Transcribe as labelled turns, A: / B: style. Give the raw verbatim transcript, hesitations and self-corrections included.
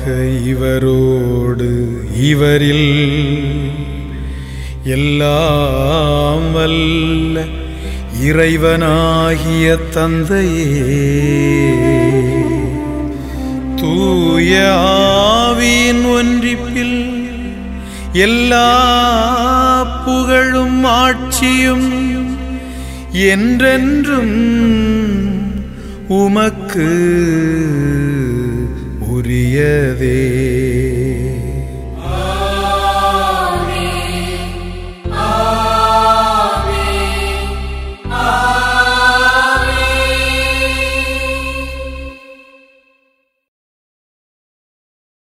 A: இவரோடு இவரில் எல்லாம் வல்ல இறைவனாகிய தந்தையே, தூய ஆவியின் ஒன்றிப்பில் எல்லா புகழும் ஆட்சியும் என்றென்றும் உமக்கு உரியதே.